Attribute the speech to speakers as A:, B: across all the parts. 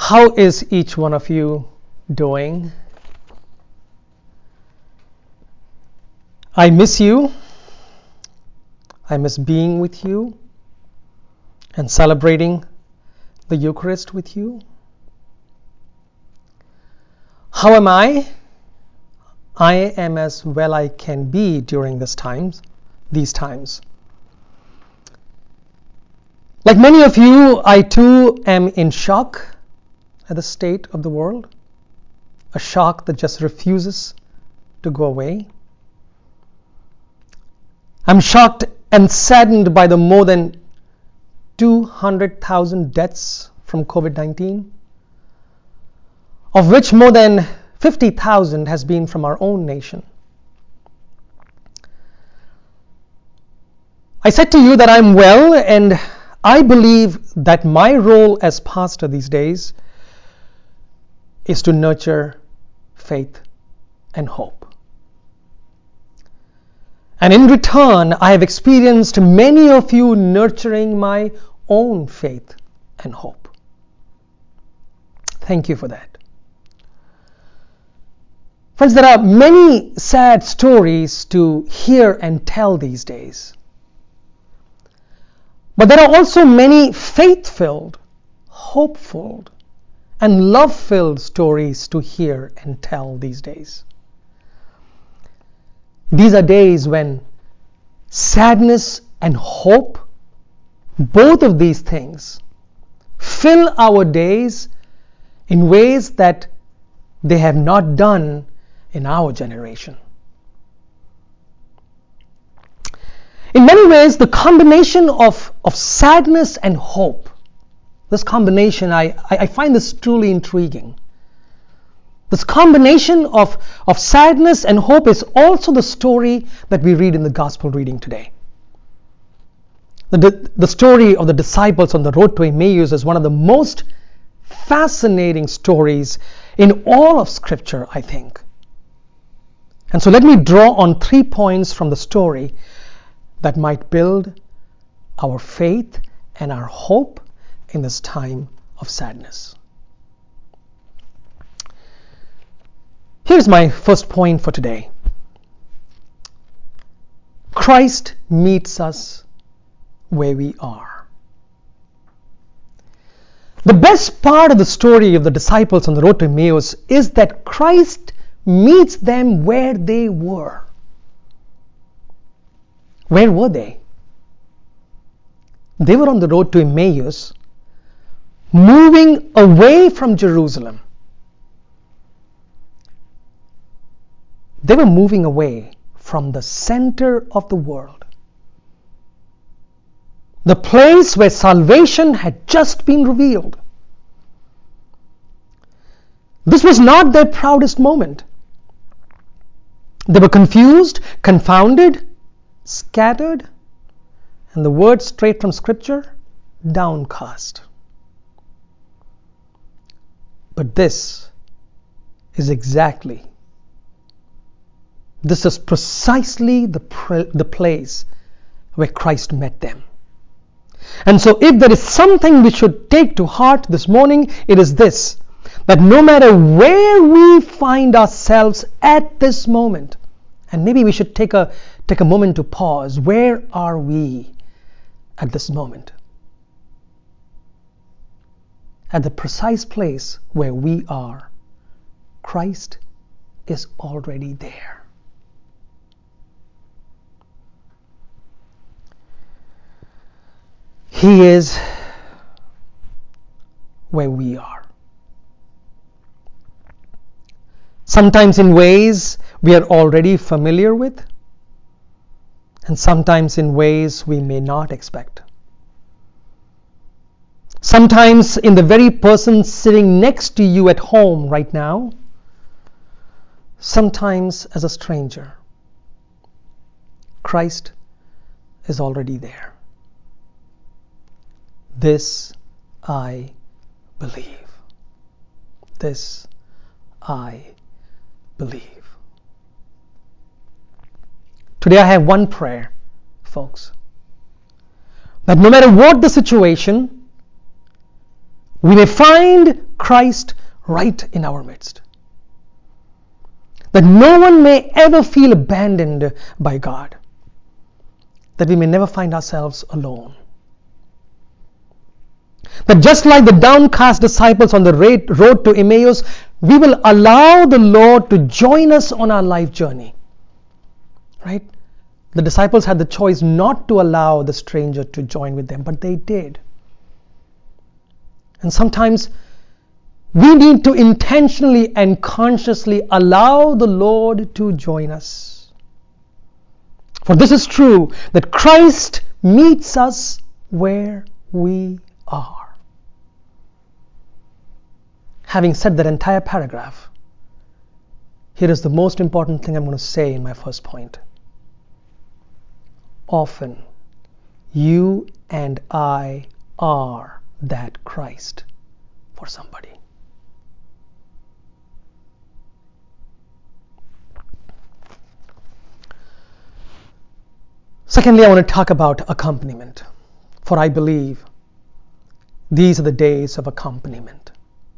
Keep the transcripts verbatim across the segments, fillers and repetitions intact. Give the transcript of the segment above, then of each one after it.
A: How is each one of you doing? I miss you. I miss being with you and celebrating the Eucharist with you. How am I? I am as well I can be during this times, these times. Like many of you, I too am in shock at the state of the world, a shock that just refuses to go away. I'm shocked and saddened by the more than two hundred thousand deaths from covid nineteen, of which more than fifty thousand has been from our own nation. I said to you that I'm well, and I believe that my role as pastor these days is to nurture faith and hope. And in return, I have experienced many of you nurturing my own faith and hope. Thank you for that. Friends, there are many sad stories to hear and tell these days. But there are also many faith-filled, hope-filled, and love-filled stories to hear and tell these days. These are days when sadness and hope, both of these things, fill our days in ways that they have not done in our generation. In many ways, the combination of, of sadness and hope, this combination, I, I find this truly intriguing. This combination of, of sadness and hope is also the story that we read in the gospel reading today. The, the story of the disciples on the road to Emmaus is one of the most fascinating stories in all of Scripture, I think. And so let me draw on three points from the story that might build our faith and our hope in this time of sadness. Here's my first point for today. Christ meets us where we are. The best part of the story of the disciples on the road to Emmaus is that Christ meets them where they were. Where were they? They were on the road to Emmaus, moving away from Jerusalem. They were moving away from the center of the world. The place where salvation had just been revealed. This was not their proudest moment. They were confused, confounded, scattered, and the word straight from Scripture, downcast. But this is exactly, this is precisely the, pre- the place where Christ met them. And so if there is something we should take to heart this morning, it is this, that no matter where we find ourselves at this moment, and maybe we should take a take a moment to pause, where are we at this moment? At the precise place where we are, Christ is already there. He is where we are. Sometimes in ways we are already familiar with, and sometimes in ways we may not expect. Sometimes in the very person sitting next to you at home right now, sometimes as a stranger. Christ is already there. This I believe. This I believe. Today I have one prayer, folks. That no matter what the situation, we may find Christ right in our midst. That no one may ever feel abandoned by God. That we may never find ourselves alone. That just like the downcast disciples on the road to Emmaus, we will allow the Lord to join us on our life journey. Right? The disciples had the choice not to allow the stranger to join with them, but they did. And sometimes we need to intentionally and consciously allow the Lord to join us. For this is true, that Christ meets us where we are. Having said that entire paragraph, here is the most important thing I'm going to say in my first point. Often, you and I are that Christ for somebody. Secondly, I want to talk about accompaniment, for I believe these are the days of accompaniment.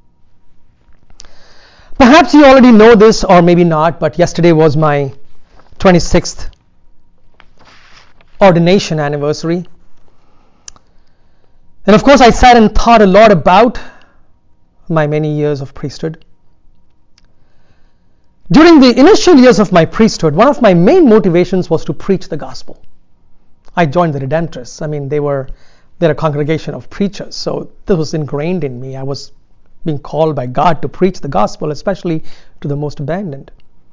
A: Perhaps you already know this, or maybe not, but yesterday was my twenty-sixth ordination anniversary. And of course, I sat and thought a lot about my many years of priesthood. During the initial years of my priesthood, one of my main motivations was to preach the gospel. I joined the Redemptorists. I mean, they were they're a congregation of preachers, so this was ingrained in me. I was being called by God to preach the gospel, especially to the most abandoned.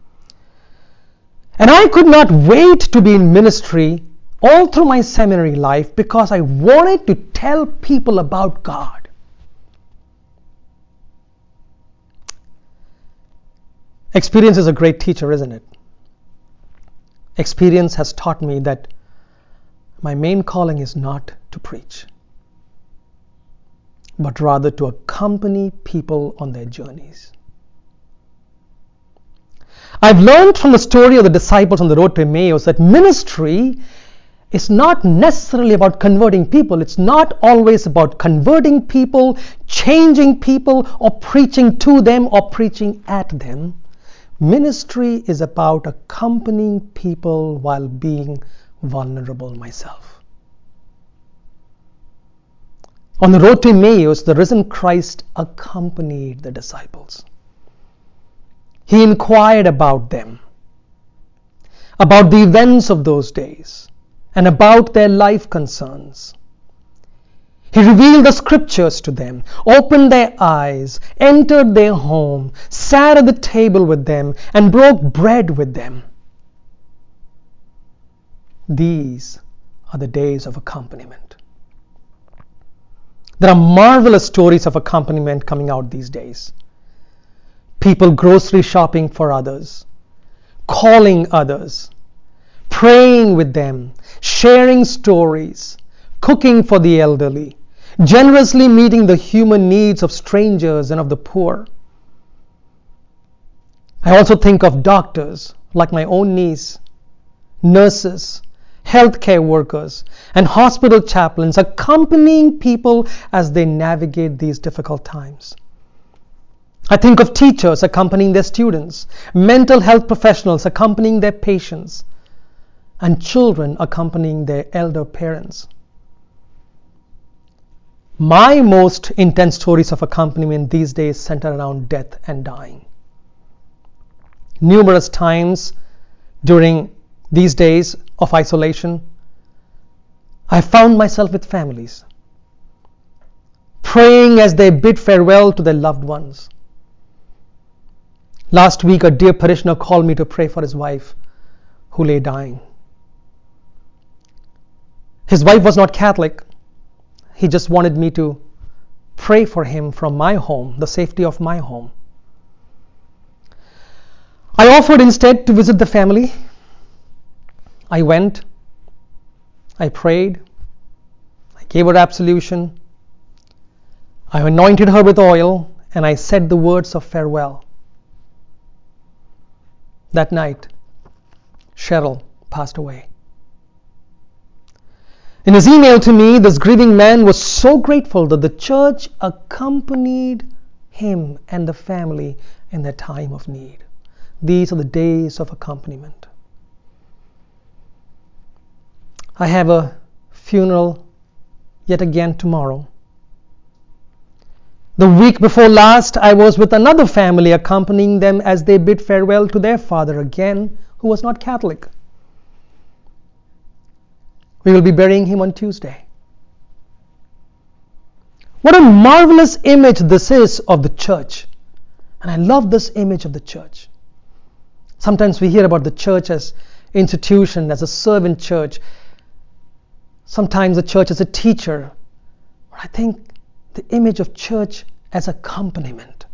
A: And I could not wait to be in ministry all through my seminary life because I wanted to tell people about God. Experience is a great teacher, isn't it? Experience has taught me that my main calling is not to preach, but rather to accompany people on their journeys. I've learned from the story of the disciples on the road to Emmaus that ministry is not necessarily about converting people. It's not always about converting people, changing people, or preaching to them or preaching at them. Ministry is about accompanying people while being vulnerable myself. On the road to Emmaus, the risen Christ accompanied the disciples. He inquired about them, about the events of those days, and about their life concerns. He revealed the scriptures to them, opened their eyes, entered their home, sat at the table with them, and broke bread with them. These are the days of accompaniment. There are marvelous stories of accompaniment coming out these days. People grocery shopping for others, calling others, praying with them, sharing stories, cooking for the elderly, generously meeting the human needs of strangers and of the poor. I also think of doctors like my own niece, nurses, healthcare workers, and hospital chaplains accompanying people as they navigate these difficult times. I think of teachers accompanying their students, mental health professionals accompanying their patients, and children accompanying their elder parents. My most intense stories of accompaniment these days center around death and dying. Numerous times during these days of isolation, I found myself with families, praying as they bid farewell to their loved ones. Last week, a dear parishioner called me to pray for his wife who lay dying. His wife was not Catholic. He just wanted me to pray for him from my home, the safety of my home. I offered instead to visit the family. I went, I prayed, I gave her absolution, I anointed her with oil, and I said the words of farewell. That night, Cheryl passed away. In his email to me, this grieving man was so grateful that the church accompanied Him and the family in their time of need. These are the days of accompaniment. I have a funeral yet again tomorrow. The week before last, I was with another family accompanying them as they bid farewell to their father again, who was not Catholic. We will be burying him on Tuesday. What a marvelous image this is of the church. And I love this image of the church. Sometimes we hear about the church as institution, as a servant church. Sometimes the church as a teacher. But I think the image of church as accompaniment.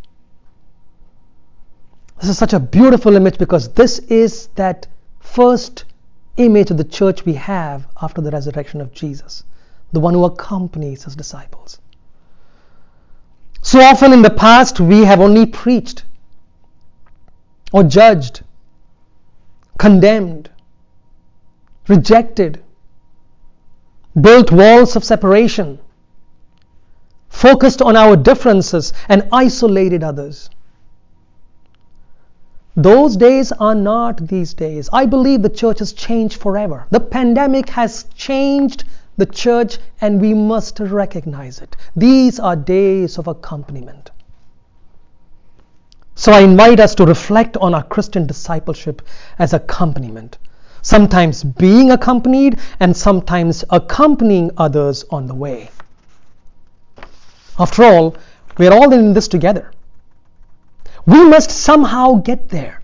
A: This is such a beautiful image because this is that first image of the church we have after the resurrection of Jesus, the one who accompanies his disciples. So often in the past we have only preached or judged, condemned, rejected, built walls of separation, focused on our differences and isolated others. Those days are not these days. I believe the church has changed forever. The pandemic has changed the church and we must recognize it. These are days of accompaniment. So I invite us to reflect on our Christian discipleship as accompaniment. Sometimes being accompanied and sometimes accompanying others on the way. After all, we are all in this together. We must somehow get there.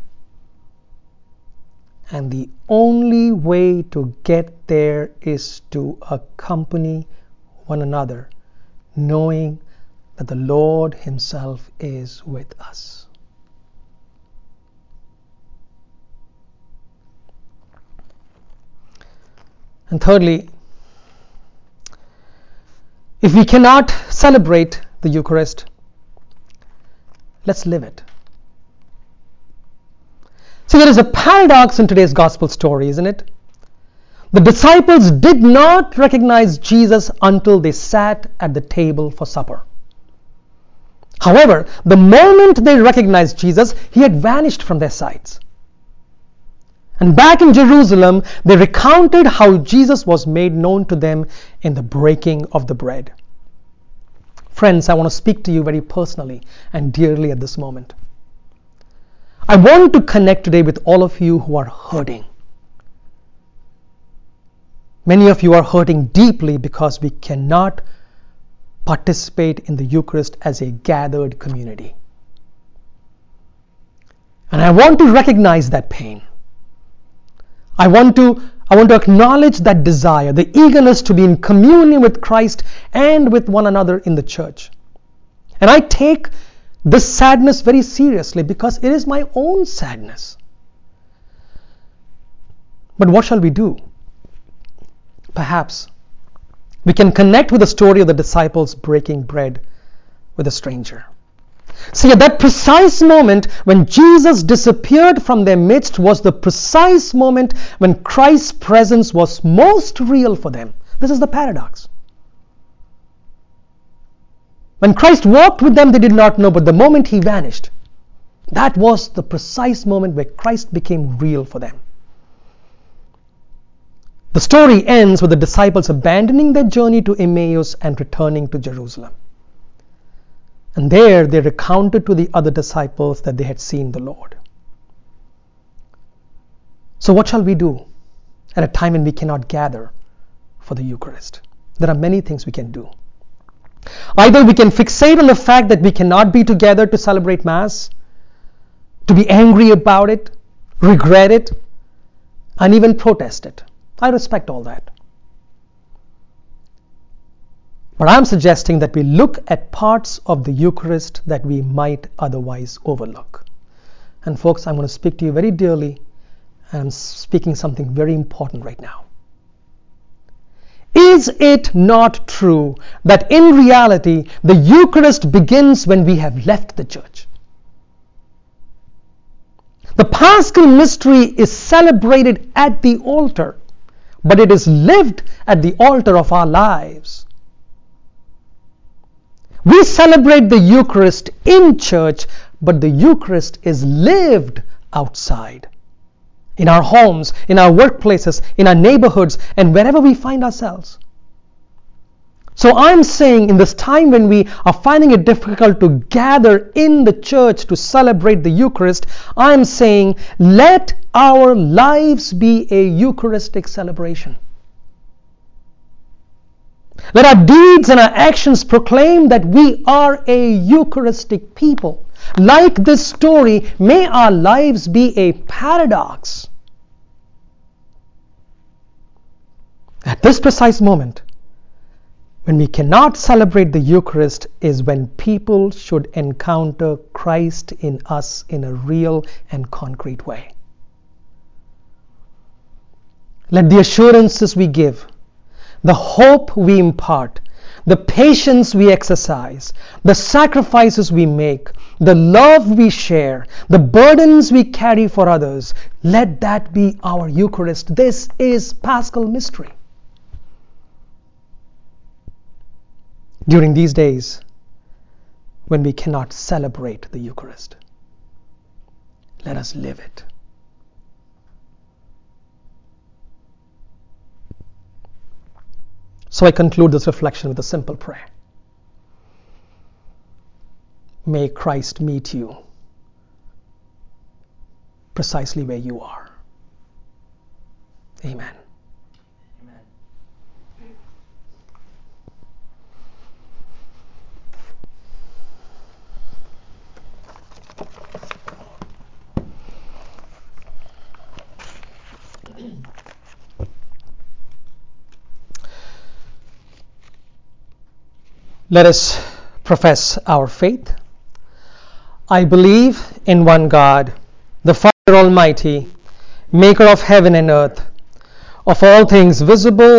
A: And the only way to get there is to accompany one another, knowing that the Lord himself is with us. And thirdly, if we cannot celebrate the Eucharist, let's live it. See, there is a paradox in today's gospel story, isn't it? The disciples did not recognize Jesus until they sat at the table for supper. However, the moment they recognized Jesus, he had vanished from their sights. And back in Jerusalem, they recounted how Jesus was made known to them in the breaking of the bread. Friends, I want to speak to you very personally and dearly at this moment. I want to connect today with all of you who are hurting. Many of you are hurting deeply because we cannot participate in the Eucharist as a gathered community. And I want to recognize that pain. I want to I want to acknowledge that desire, the eagerness to be in communion with Christ and with one another in the church. And I take this sadness very seriously because it is my own sadness. But what shall we do? Perhaps we can connect with the story of the disciples breaking bread with a stranger. See, at that precise moment when Jesus disappeared from their midst was the precise moment when Christ's presence was most real for them. This is the paradox. When Christ walked with them, they did not know, but the moment he vanished, that was the precise moment where Christ became real for them. The story ends with the disciples abandoning their journey to Emmaus and returning to Jerusalem. And there they recounted to the other disciples that they had seen the Lord. So what shall we do at a time when we cannot gather for the Eucharist? There are many things we can do. Either we can fixate on the fact that we cannot be together to celebrate Mass, to be angry about it, regret it, and even protest it. I respect all that. But I'm suggesting that we look at parts of the Eucharist that we might otherwise overlook. And folks, I'm going to speak to you very dearly, and I'm speaking something very important right now. Is it not true that in reality, the Eucharist begins when we have left the church? The Paschal mystery is celebrated at the altar, but it is lived at the altar of our lives. We celebrate the Eucharist in church, but the Eucharist is lived outside. In our homes, in our workplaces, in our neighborhoods, and wherever we find ourselves. So I'm saying in this time when we are finding it difficult to gather in the church to celebrate the Eucharist, I'm saying let our lives be a Eucharistic celebration. Let our deeds and our actions proclaim that we are a Eucharistic people. Like this story, may our lives be a paradox. At this precise moment, when we cannot celebrate the Eucharist, is when people should encounter Christ in us in a real and concrete way. Let the assurances we give, the hope we impart, the patience we exercise, the sacrifices we make, the love we share, the burdens we carry for others, let that be our Eucharist. This is Paschal mystery. During these days when we cannot celebrate the Eucharist, let us live it. So I conclude this reflection with a simple prayer. May Christ meet you precisely where you are. Amen.
B: Amen.
A: Let us profess our faith. I believe in one God, the Father Almighty, maker of heaven and earth, of all things visible